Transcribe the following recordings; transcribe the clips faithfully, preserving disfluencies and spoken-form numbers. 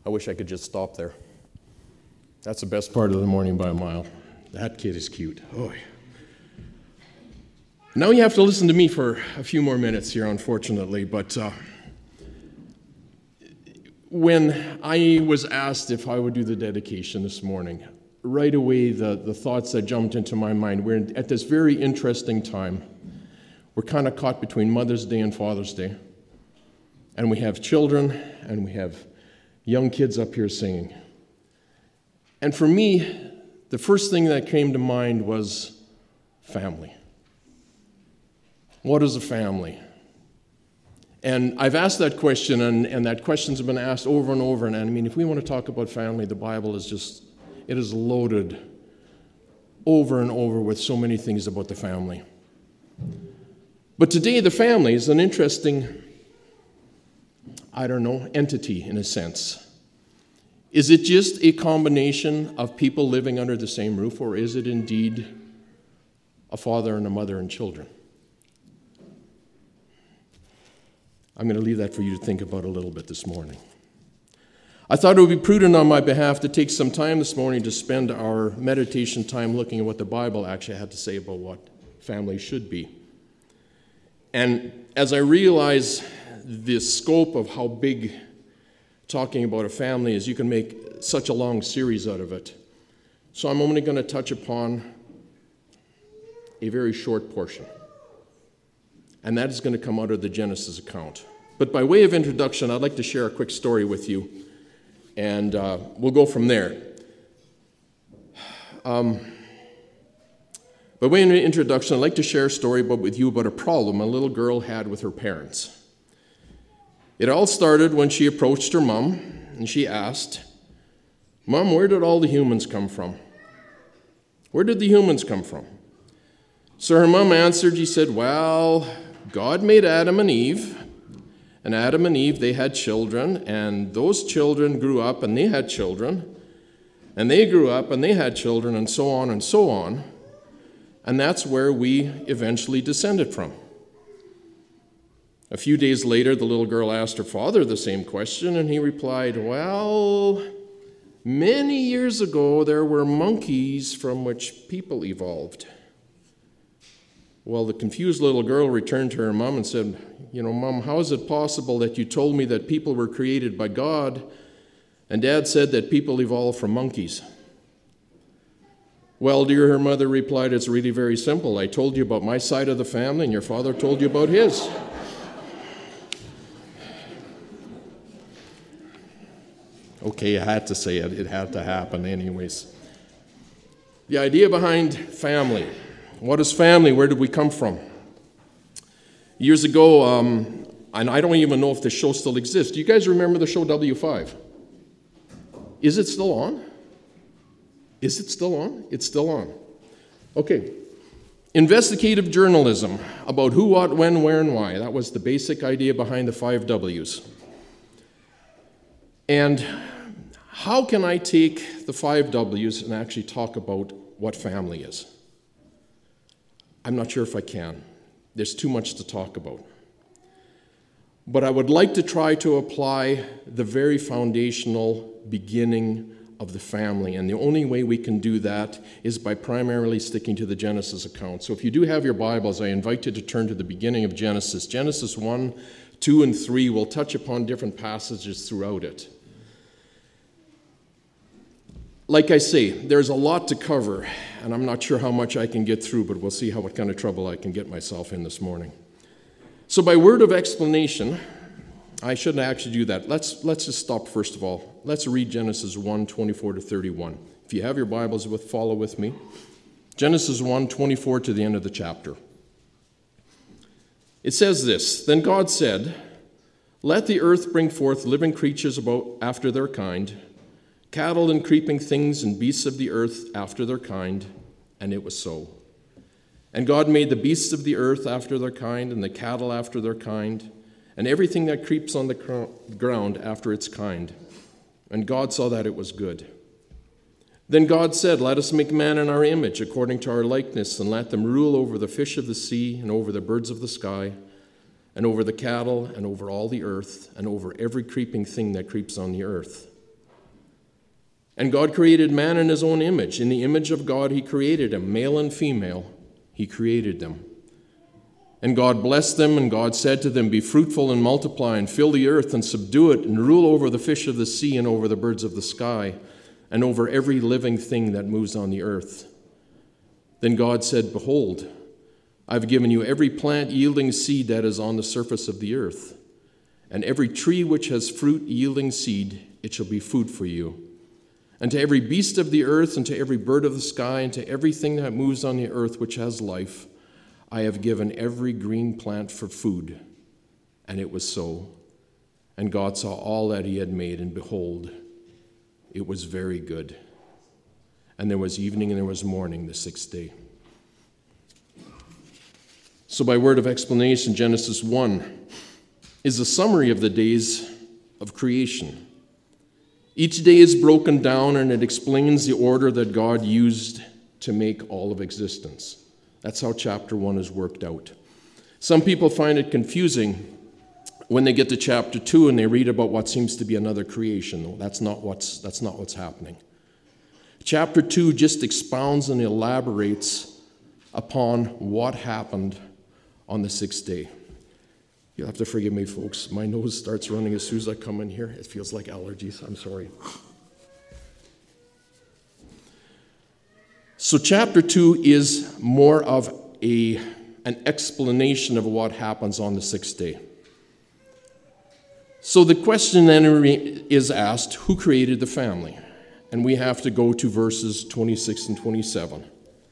I wish I could just stop there. That's the best part of the morning by a mile. That kid is cute. Oh. Now you have to listen to me for a few more minutes here, unfortunately, but uh, when I was asked if I would do the dedication this morning, right away the, the thoughts that jumped into my mind, we're at this very interesting time. We're kind of caught between Mother's Day and Father's Day, and we have children, and we have young kids up here singing. And for me, the first thing that came to mind was family. What is a family? And I've asked that question, and, and that question's been asked over and over. And I mean, if we want to talk about family, the Bible is just, it is loaded over and over with so many things about the family. But today, the family is an interesting, I don't know, entity in a sense. Is it just a combination of people living under the same roof, or is it indeed a father and a mother and children? I'm going to leave that for you to think about a little bit this morning. I thought it would be prudent on my behalf to take some time this morning to spend our meditation time looking at what the Bible actually had to say about what family should be. And as I realize the scope of how big talking about a family is, you can make such a long series out of it. So I'm only going to touch upon a very short portion. And that is going to come out of the Genesis account. But by way of introduction, I'd like to share a quick story with you, and uh, we'll go from there. Um, by way of introduction, I'd like to share a story about, with you about a problem a little girl had with her parents. It all started when she approached her mom, and she asked, "Mom, where did all the humans come from? Where did the humans come from?" So her mom answered, she said, "Well, God made Adam and Eve, and Adam and Eve, they had children, and those children grew up and they had children, and they grew up and they had children, and so on and so on, and that's where we eventually descended from." A few days later, the little girl asked her father the same question, and he replied, "Well, many years ago, there were monkeys from which people evolved." Well, the confused little girl returned to her mom and said, "You know, Mom, how is it possible that you told me that people were created by God, and Dad said that people evolved from monkeys?" "Well, dear," her mother replied, "it's really very simple. I told you about my side of the family, and your father told you about his." Okay, I had to say it. It had to happen anyways. The idea behind family. What is family? Where did we come from? Years ago, um, and I don't even know if the show still exists. Do you guys remember the show W five? Is it still on? Is it still on? It's still on. Okay. Investigative journalism about who, what, when, where, and why. That was the basic idea behind the five W's. And how can I take the five W's and actually talk about what family is? I'm not sure if I can. There's too much to talk about. But I would like to try to apply the very foundational beginning of the family. And the only way we can do that is by primarily sticking to the Genesis account. So if you do have your Bibles, I invite you to turn to the beginning of Genesis. Genesis one, two, and three will touch upon different passages throughout it. Like I say, there's a lot to cover, and I'm not sure how much I can get through, but we'll see how what kind of trouble I can get myself in this morning. So by word of explanation, I shouldn't actually do that. Let's let's just stop first of all. Let's read Genesis one, twenty-four to thirty-one. If you have your Bibles, with follow with me. Genesis one, twenty-four to the end of the chapter. It says this, "Then God said, 'Let the earth bring forth living creatures about after their kind, cattle and creeping things and beasts of the earth after their kind,' and it was so. And God made the beasts of the earth after their kind, and the cattle after their kind, and everything that creeps on the ground after its kind. And God saw that it was good. Then God said, 'Let us make man in our image, according to our likeness, and let them rule over the fish of the sea, and over the birds of the sky, and over the cattle, and over all the earth, and over every creeping thing that creeps on the earth.' And God created man in his own image. In the image of God he created him. Male and female, he created them. And God blessed them, and God said to them, "Be fruitful and multiply, and fill the earth, and subdue it, and rule over the fish of the sea, and over the birds of the sky, and over every living thing that moves on the earth." Then God said, "Behold, I've given you every plant yielding seed that is on the surface of the earth, and every tree which has fruit yielding seed, it shall be food for you. And to every beast of the earth, and to every bird of the sky, and to everything that moves on the earth which has life, I have given every green plant for food." And it was so. And God saw all that he had made, and behold, it was very good. And there was evening and there was morning the sixth day. So by word of explanation, Genesis one is a summary of the days of creation. Each day is broken down, and it explains the order that God used to make all of existence. That's how chapter one is worked out. Some people find it confusing when they get to chapter two and they read about what seems to be another creation. No, that's not what's, that's not what's happening. Chapter two just expounds and elaborates upon what happened on the sixth day. You'll have to forgive me, folks. My nose starts running as soon as I come in here. It feels like allergies. I'm sorry. So chapter two is more of a, an explanation of what happens on the sixth day. So the question then is asked, who created the family? And we have to go to verses twenty-six and twenty-seven.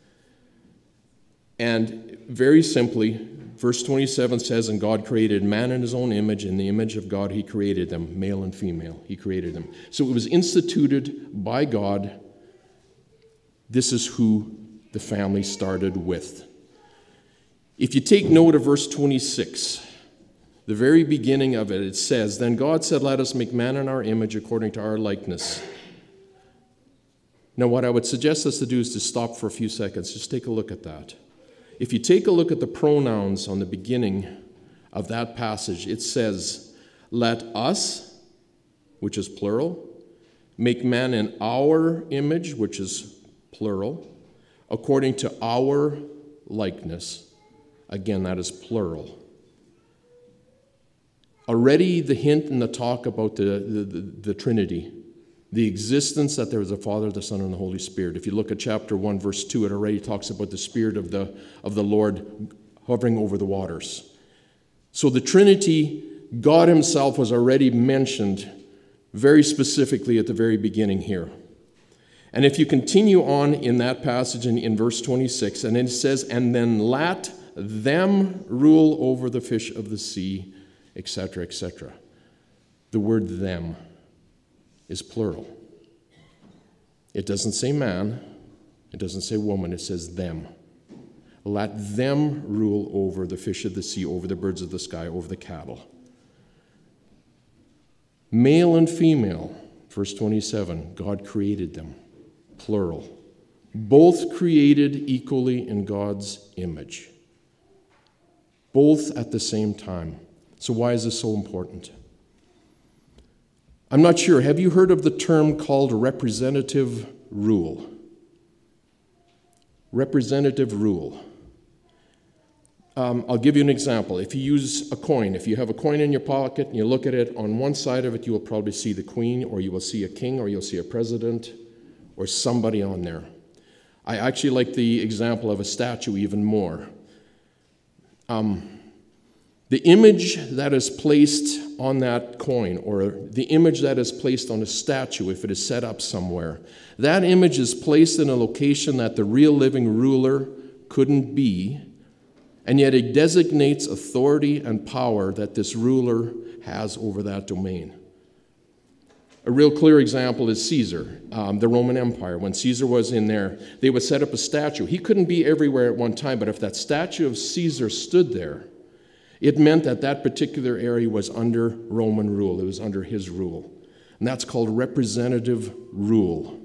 And very simply, verse twenty-seven says, "And God created man in his own image. In the image of God he created them, male and female. He created them." So it was instituted by God. This is who the family started with. If you take note of verse twenty-six, the very beginning of it, it says, "Then God said, let us make man in our image according to our likeness." Now what I would suggest us to do is to stop for a few seconds. Just take a look at that. If you take a look at the pronouns on the beginning of that passage, it says, "Let us," which is plural, "make man in our image," which is plural, "according to our likeness." Again, that is plural. Already the hint and the talk about the, the, the, the Trinity, the existence that there is a Father, the Son, and the Holy Spirit. If you look at chapter one, verse two, it already talks about the Spirit of the, of the Lord hovering over the waters. So the Trinity, God himself was already mentioned very specifically at the very beginning here. And if you continue on in that passage in, in verse twenty-six, and it says, "And then let them rule over the fish of the sea," et cetera, et cetera. The word "them" is plural. It doesn't say man, it doesn't say woman, it says them. Let them rule over the fish of the sea, over the birds of the sky, over the cattle. Male and female, verse twenty-seven, God created them, plural. Both created equally in God's image. Both at the same time. So why is this so important? I'm not sure. Have you heard of the term called representative rule? Representative rule. Um, I'll give you an example. If you use a coin, if you have a coin in your pocket and you look at it, on one side of it you will probably see the queen, or you will see a king, or you'll see a president, or somebody on there. I actually like the example of a statue even more. Um, The image that is placed on that coin, or the image that is placed on a statue if it is set up somewhere, that image is placed in a location that the real living ruler couldn't be, and yet it designates authority and power that this ruler has over that domain. A real clear example is Caesar, um, the Roman Empire. When Caesar was in there, they would set up a statue. He couldn't be everywhere at one time, but if that statue of Caesar stood there, it meant that that particular area was under Roman rule. It was under his rule. And that's called representative rule.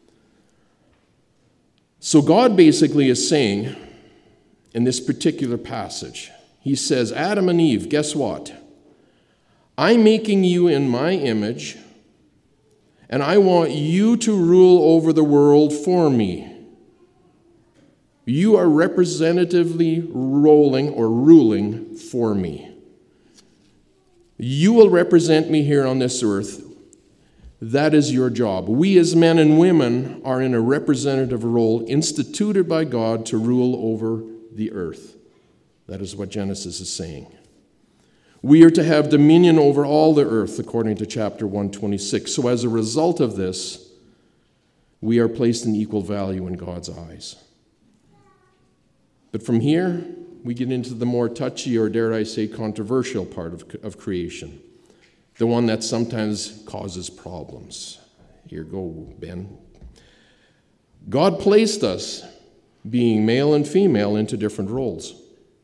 So God basically is saying, in this particular passage, he says, Adam and Eve, guess what? I'm making you in my image, and I want you to rule over the world for me. You are representatively rolling or ruling for me. You will represent me here on this earth. That is your job. We as men and women are in a representative role instituted by God to rule over the earth. That is what Genesis is saying. We are to have dominion over all the earth, according to chapter one twenty-six. So as a result of this, we are placed in equal value in God's eyes. But from here, we get into the more touchy, or dare I say, controversial part of, of creation. The one that sometimes causes problems. Here go, Ben. God placed us, being male and female, into different roles.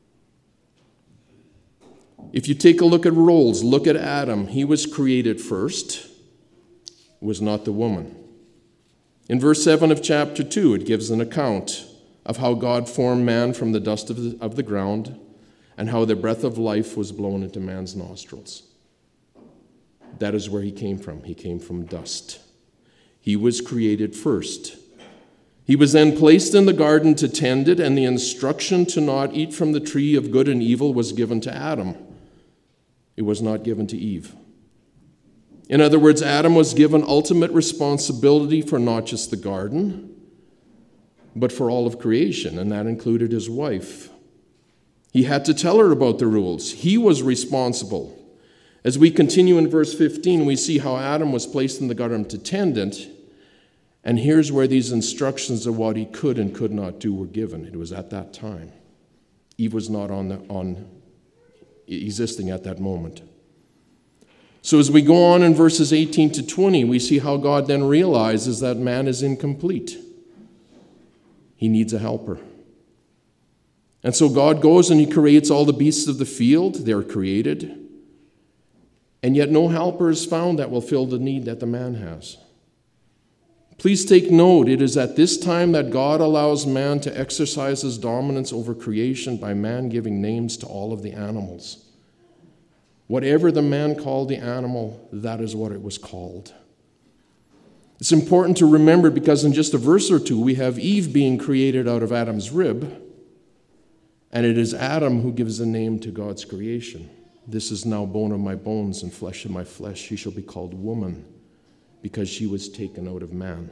If you take a look at roles, look at Adam. He was created first, was not the woman. In verse seven of chapter two, it gives an account of how God formed man from the dust of the, of the ground, and how the breath of life was blown into man's nostrils. That is where he came from. He came from dust. He was created first. He was then placed in the garden to tend it, and the instruction to not eat from the tree of good and evil was given to Adam. It was not given to Eve. In other words, Adam was given ultimate responsibility for not just the garden, but for all of creation, and that included his wife. He had to tell her about the rules. He was responsible. As we continue in verse fifteen, we see how Adam was placed in the garden to tend it, and here's where these instructions of what he could and could not do were given. It was at that time. Eve was not on, the, on existing at that moment. So as we go on in verses eighteen to twenty, we see how God then realizes that man is incomplete. He needs a helper. And so God goes and he creates all the beasts of the field. They're created. And yet no helper is found that will fill the need that the man has. Please take note, it is at this time that God allows man to exercise his dominance over creation by man giving names to all of the animals. Whatever the man called the animal, that is what it was called. It's important to remember because in just a verse or two, we have Eve being created out of Adam's rib, and it is Adam who gives the name to God's creation. This is now bone of my bones and flesh of my flesh. She shall be called woman because she was taken out of man.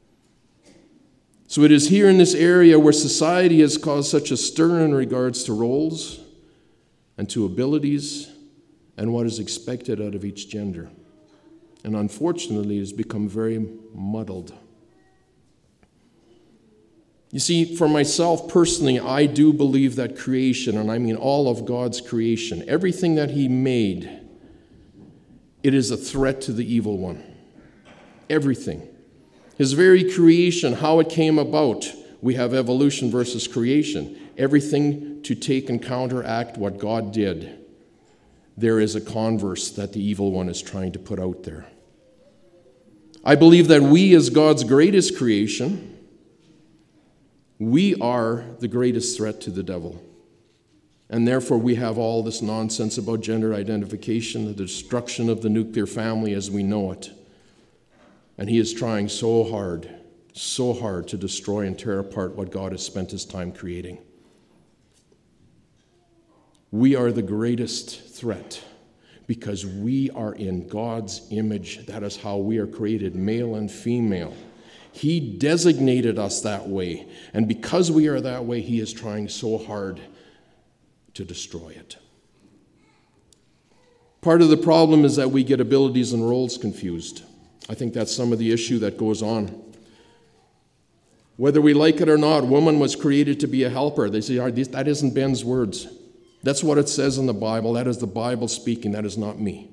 So it is here in this area where society has caused such a stir in regards to roles and to abilities and what is expected out of each gender. And unfortunately, it has become very muddled. You see, for myself personally, I do believe that creation, and I mean all of God's creation, everything that he made, it is a threat to the evil one. Everything. His very creation, how it came about, we have evolution versus creation. Everything to take and counteract what God did. There is a converse that the evil one is trying to put out there. I believe that we, as God's greatest creation, we are the greatest threat to the devil. And therefore we have all this nonsense about gender identification, the destruction of the nuclear family as we know it. And he is trying so hard, so hard to destroy and tear apart what God has spent his time creating. We are the greatest threat because we are in God's image. That is how we are created, male and female. He designated us that way. And because we are that way, he is trying so hard to destroy it. Part of the problem is that we get abilities and roles confused. I think that's some of the issue that goes on. Whether we like it or not, woman was created to be a helper. They say, that isn't Ben's words. That's what it says in the Bible. That is the Bible speaking. That is not me.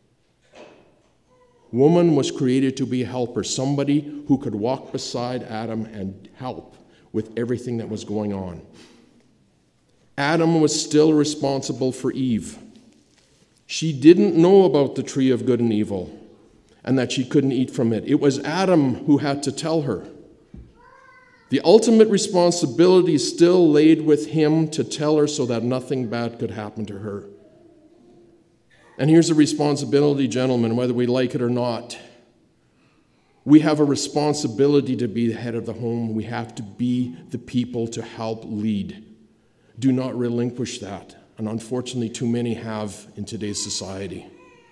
Woman was created to be a helper, somebody who could walk beside Adam and help with everything that was going on. Adam was still responsible for Eve. She didn't know about the tree of good and evil and that she couldn't eat from it. It was Adam who had to tell her. The ultimate responsibility still laid with him to tell her so that nothing bad could happen to her. And here's the responsibility, gentlemen, whether we like it or not. We have a responsibility to be the head of the home. We have to be the people to help lead. Do not relinquish that. And unfortunately, too many have in today's society.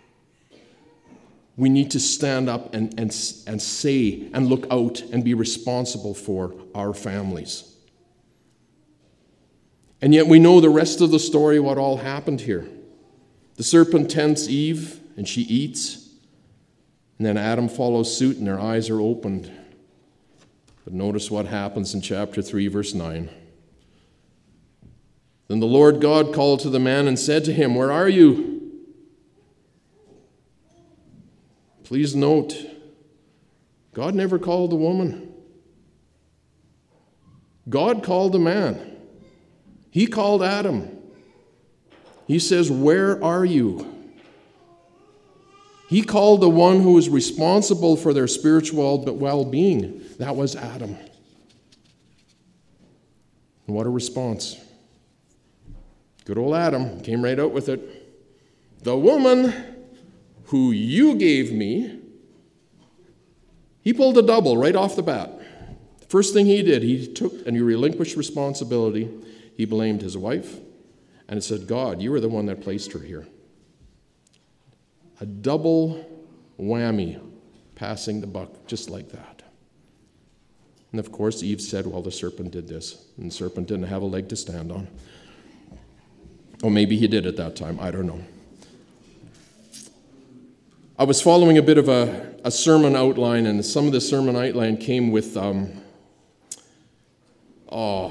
We need to stand up and, and, and say and look out and be responsible for our families. And yet we know the rest of the story, what all happened here. The serpent tempts Eve, and she eats. And then Adam follows suit, and their eyes are opened. But notice what happens in chapter three, verse nine. Then the Lord God called to the man and said to him, "Where are you?" Please note, God never called the woman. God called the man. He called Adam. He says, "Where are you?" He called the one who was responsible for their spiritual well-being. That was Adam. And what a response. Good old Adam came right out with it. "The woman who you gave me," he pulled a double right off the bat. First thing he did, he took and he relinquished responsibility. He blamed his wife and said, "God, you were the one that placed her here." A double whammy, passing the buck just like that. And of course, Eve said, "Well, the serpent did this." And the serpent didn't have a leg to stand on. Or maybe he did at that time. I don't know. I was following a bit of a, a sermon outline, and some of the sermon outline came with, um, oh,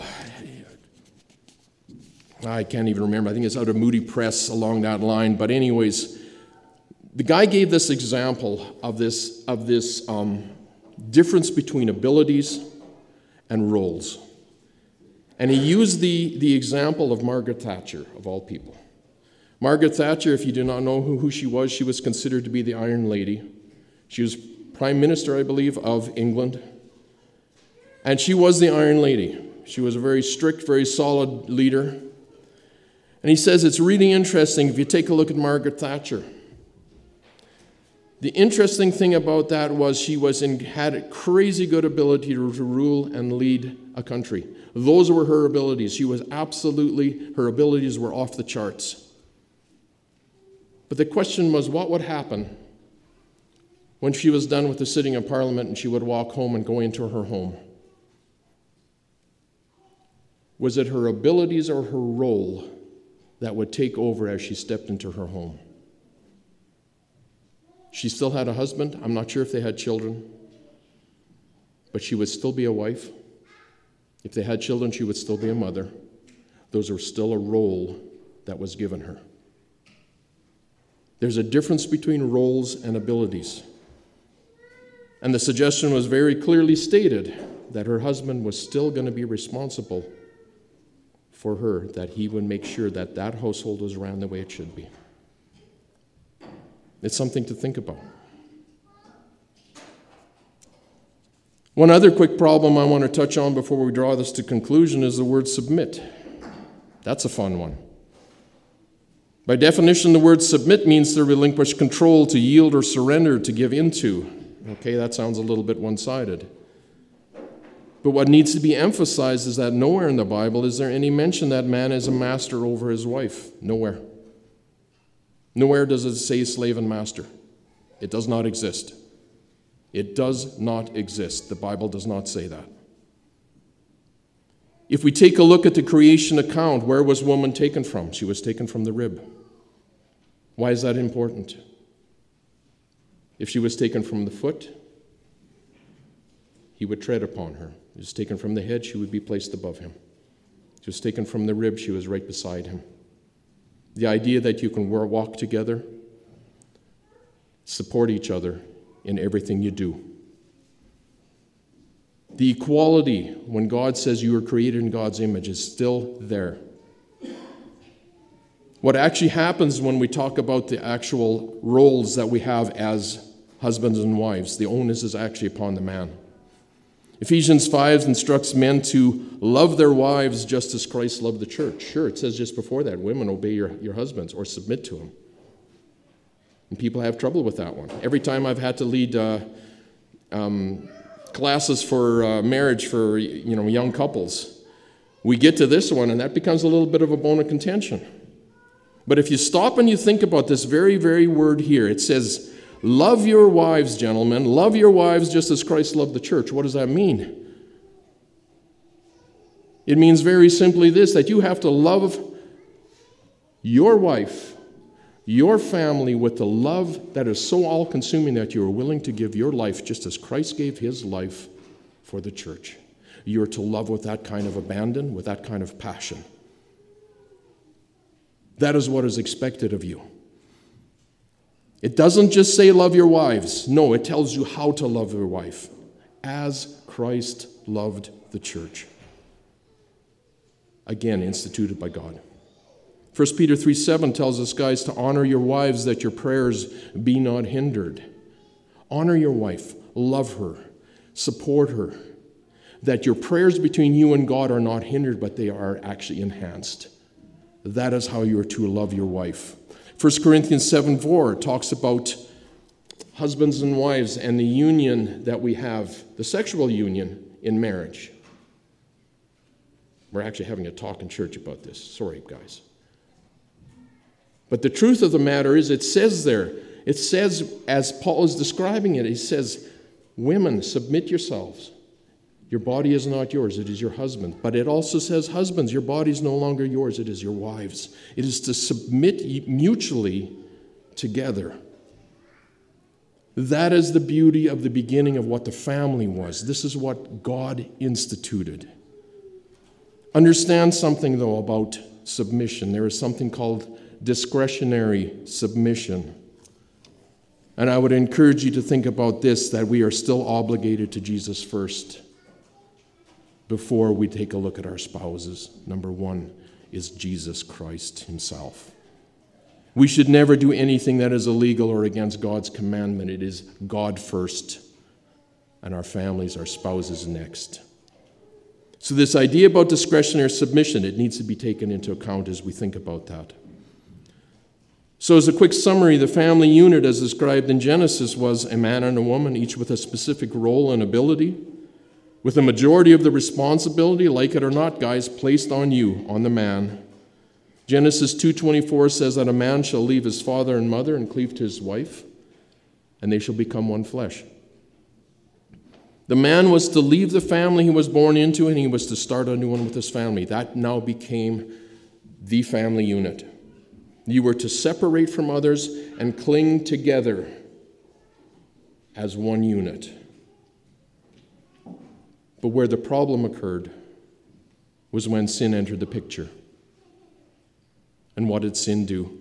I can't even remember. I think it's out of Moody Press along that line. But anyways, the guy gave this example of this, of this um, difference between abilities and roles. And he used the, the example of Margaret Thatcher, of all people. Margaret Thatcher, if you do not know who, who she was, she was considered to be the Iron Lady. She was Prime Minister, I believe, of England. And she was the Iron Lady. She was a very strict, very solid leader. And he says it's really interesting if you take a look at Margaret Thatcher. The interesting thing about that was she was in, had a crazy good ability to, to rule and lead a country. Those were her abilities. She was absolutely, her abilities were off the charts. But the question was, what would happen when she was done with the sitting of Parliament and she would walk home and go into her home? Was it her abilities or her role that would take over as she stepped into her home? She still had a husband. I'm not sure if they had children. But she would still be a wife. If they had children, she would still be a mother. Those were still a role that was given her. There's a difference between roles and abilities. And the suggestion was very clearly stated that her husband was still going to be responsible for her, that he would make sure that that household was ran the way it should be. It's something to think about. One other quick problem I want to touch on before we draw this to conclusion is the word submit. That's a fun one. By definition, the word submit means to relinquish control, to yield or surrender, to give into. Okay, that sounds a little bit one-sided. But what needs to be emphasized is that nowhere in the Bible is there any mention that man is a master over his wife. Nowhere. Nowhere does it say slave and master. It does not exist. It does not exist. The Bible does not say that. If we take a look at the creation account, where was woman taken from? She was taken from the rib. Why is that important? If she was taken from the foot, he would tread upon her. If she was taken from the head, she would be placed above him. If she was taken from the rib, she was right beside him. The idea that you can walk together, support each other in everything you do. The equality, when God says you are created in God's image, is still there. What actually happens when we talk about the actual roles that we have as husbands and wives, the onus is actually upon the man. Ephesians five instructs men to love their wives just as Christ loved the church. Sure, it says just before that, women, obey your, your husbands or submit to them. And people have trouble with that one. Every time I've had to lead uh, um, classes for uh, marriage for you know young couples. We get to this one, and that becomes a little bit of a bone of contention. But if you stop and you think about this very, very word here, it says, love your wives, gentlemen. Love your wives just as Christ loved the church. What does that mean? It means very simply this, that you have to love your wife, your family with the love that is so all-consuming that you are willing to give your life just as Christ gave his life for the church. You are to love with that kind of abandon, with that kind of passion. That is what is expected of you. It doesn't just say love your wives. No, it tells you how to love your wife, as Christ loved the church. Again, instituted by God. First Peter three seven tells us, guys, to honor your wives that your prayers be not hindered. Honor your wife. Love her. Support her. That your prayers between you and God are not hindered, but they are actually enhanced. That is how you are to love your wife. First Corinthians seven four talks about husbands and wives and the union that we have, the sexual union in marriage. We're actually having a talk in church about this. Sorry, guys. But the truth of the matter is, it says there, it says, as Paul is describing it, he says, women, submit yourselves. Your body is not yours, it is your husband. But it also says, husbands, your body is no longer yours, it is your wives. It is to submit mutually together. That is the beauty of the beginning of what the family was. This is what God instituted. Understand something, though, about submission. There is something called discretionary submission. And I would encourage you to think about this, that we are still obligated to Jesus first before we take a look at our spouses. Number one is Jesus Christ himself. We should never do anything that is illegal or against God's commandment. It is God first, and our families, our spouses next. So this idea about discretionary submission, it needs to be taken into account as we think about that. So as a quick summary, the family unit as described in Genesis was a man and a woman, each with a specific role and ability, with a majority of the responsibility, like it or not, guys, placed on you, on the man. Genesis two twenty-four says that a man shall leave his father and mother and cleave to his wife, and they shall become one flesh. The man was to leave the family he was born into, and he was to start a new one with his family. That now became the family unit. You were to separate from others and cling together as one unit. But where the problem occurred was when sin entered the picture. And what did sin do?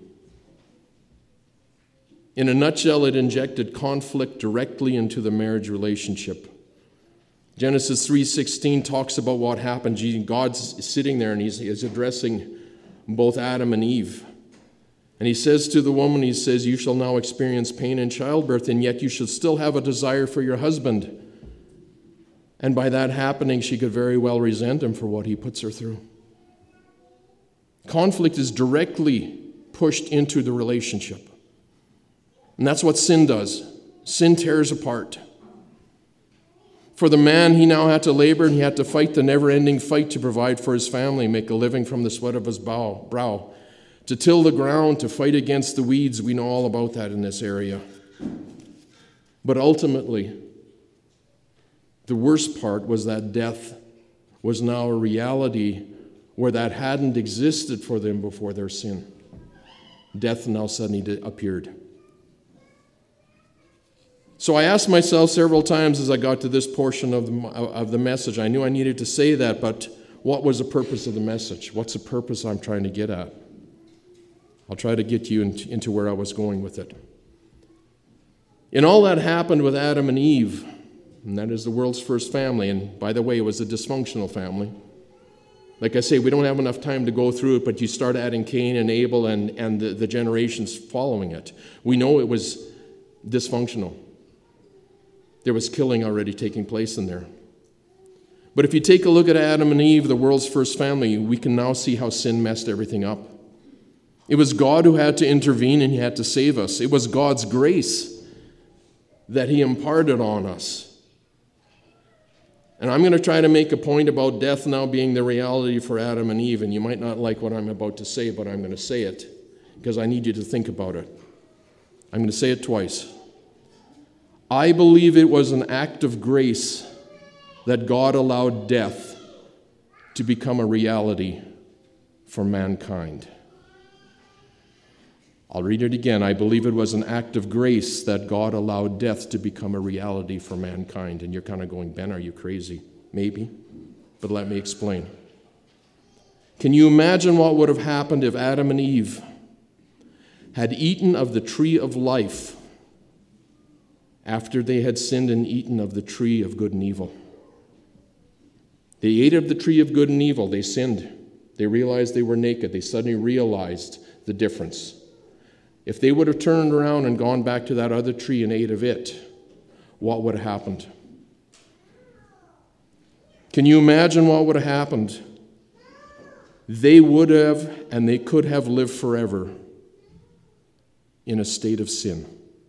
In a nutshell, it injected conflict directly into the marriage relationship. Genesis three sixteen talks about what happened. God's sitting there and he's, he's addressing both Adam and Eve. And he says to the woman, he says, you shall now experience pain in childbirth, and yet you should still have a desire for your husband. And by that happening, she could very well resent him for what he puts her through. Conflict is directly pushed into the relationship. And that's what sin does. Sin tears apart. For the man, he now had to labor and he had to fight the never-ending fight to provide for his family, make a living from the sweat of his bow, brow, to till the ground, to fight against the weeds. We know all about that in this area. But ultimately, the worst part was that death was now a reality where that hadn't existed for them before their sin. Death now suddenly appeared. So I asked myself several times as I got to this portion of the, of the message, I knew I needed to say that, but what was the purpose of the message? What's the purpose I'm trying to get at? I'll try to get you into, into where I was going with it. And all that happened with Adam and Eve, and that is the world's first family, and by the way, it was a dysfunctional family. Like I say, we don't have enough time to go through it, but you start adding Cain and Abel and, and the, the generations following it. We know it was dysfunctional. There was killing already taking place in there. But if you take a look at Adam and Eve, the world's first family, we can now see how sin messed everything up. It was God who had to intervene and he had to save us. It was God's grace that he imparted on us And I'm going to try to make a point about death now being the reality for Adam and Eve, and you might not like what I'm about to say, but I'm going to say it because I need you to think about it. I'm going to say it twice. I believe it was an act of grace that God allowed death to become a reality for mankind. I'll read it again. I believe it was an act of grace that God allowed death to become a reality for mankind. And you're kind of going, Ben, are you crazy? Maybe. But let me explain. Can you imagine what would have happened if Adam and Eve had eaten of the tree of life after they had sinned and eaten of the tree of good and evil? They ate of the tree of good and evil. They sinned. They realized they were naked. They suddenly realized the difference. If they would have turned around and gone back to that other tree and ate of it, what would have happened? Can you imagine what would have happened? They would have and they could have lived forever in a state of sin.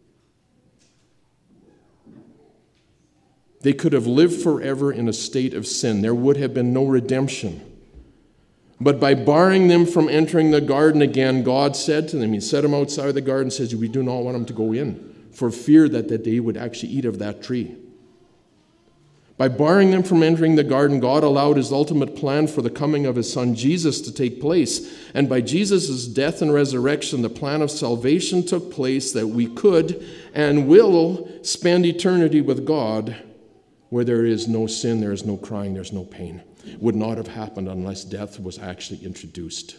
They could have lived forever in a state of sin. There would have been no redemption. But by barring them from entering the garden again, God said to them, He set them outside the garden and says, we do not want them to go in for fear that, that they would actually eat of that tree. By barring them from entering the garden, God allowed His ultimate plan for the coming of His Son Jesus to take place. And by Jesus' death and resurrection, the plan of salvation took place that we could and will spend eternity with God where there is no sin, there is no crying, there's no pain. It would not have happened unless death was actually introduced.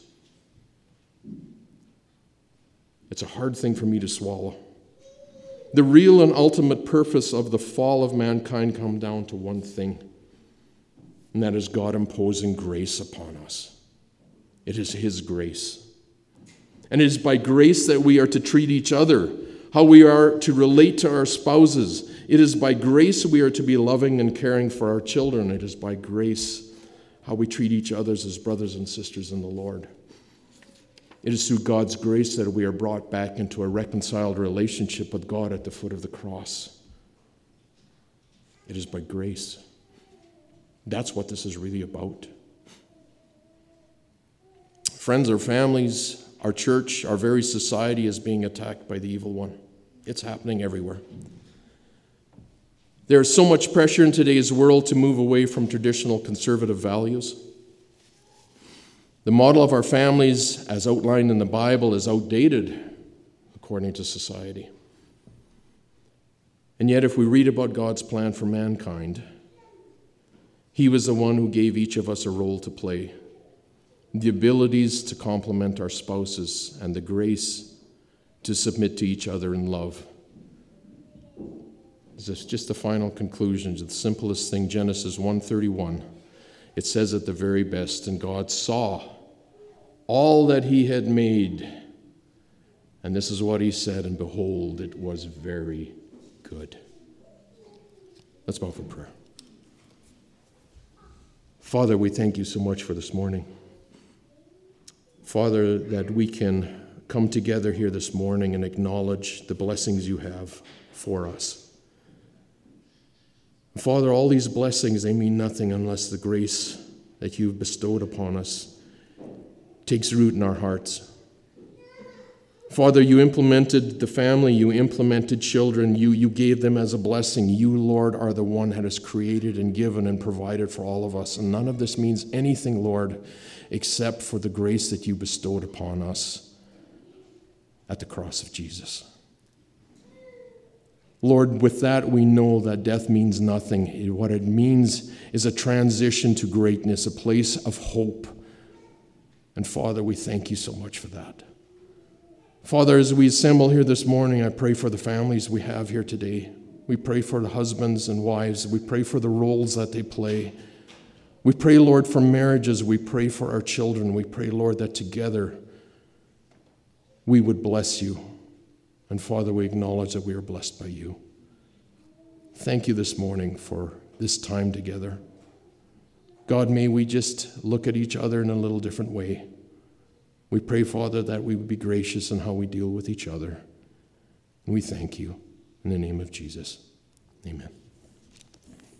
It's a hard thing for me to swallow. The real and ultimate purpose of the fall of mankind come down to one thing, and that is God imposing grace upon us. It is His grace. And it is by grace that we are to treat each other, how we are to relate to our spouses. It is by grace we are to be loving and caring for our children. It is by grace how we treat each other as brothers and sisters in the Lord. It is through God's grace that we are brought back into a reconciled relationship with God at the foot of the cross. It is by grace. That's what this is really about. Friends, our families, our church, our very society is being attacked by the evil one. It's happening everywhere. There is so much pressure in today's world to move away from traditional conservative values. The model of our families, as outlined in the Bible, is outdated according to society. And yet, if we read about God's plan for mankind, He was the one who gave each of us a role to play, the abilities to complement our spouses, and the grace to submit to each other in love. This is just the final conclusion, the simplest thing, Genesis one thirty-one. It says at the very best, and God saw all that He had made, and this is what He said, and behold, it was very good. Let's bow for prayer. Father, we thank You so much for this morning. Father, that we can come together here this morning and acknowledge the blessings You have for us. Father, all these blessings, they mean nothing unless the grace that You've bestowed upon us takes root in our hearts. Father, You implemented the family, You implemented children, you, you gave them as a blessing. You, Lord, are the one that has created and given and provided for all of us. And none of this means anything, Lord, except for the grace that You bestowed upon us at the cross of Jesus. Lord, with that we know that death means nothing. What it means is a transition to greatness, a place of hope. And Father, we thank You so much for that. Father, as we assemble here this morning, I pray for the families we have here today. We pray for the husbands and wives. We pray for the roles that they play. We pray, Lord, for marriages. We pray for our children. We pray, Lord, that together we would bless You. And Father, we acknowledge that we are blessed by You. Thank You this morning for this time together. God, may we just look at each other in a little different way. We pray, Father, that we would be gracious in how we deal with each other. And we thank You. In the name of Jesus, amen.